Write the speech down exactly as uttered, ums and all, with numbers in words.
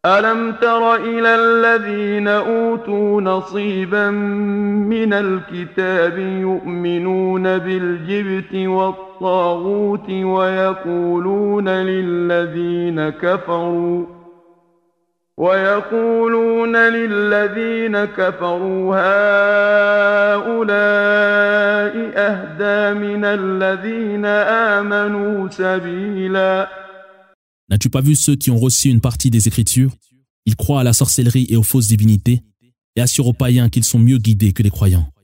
ألم تر إلى الذين أوتوا نصيبا من الكتاب يؤمنون بالجبت والطاغوت ويقولون للذين كفروا ويقولون للذين كفروا هؤلاء أهدى من الذين آمنوا سبيلا. N'as-tu pas vu ceux qui ont reçu une partie des Écritures? Ils croient à la sorcellerie et aux fausses divinités et assurent aux païens qu'ils sont mieux guidés que les croyants.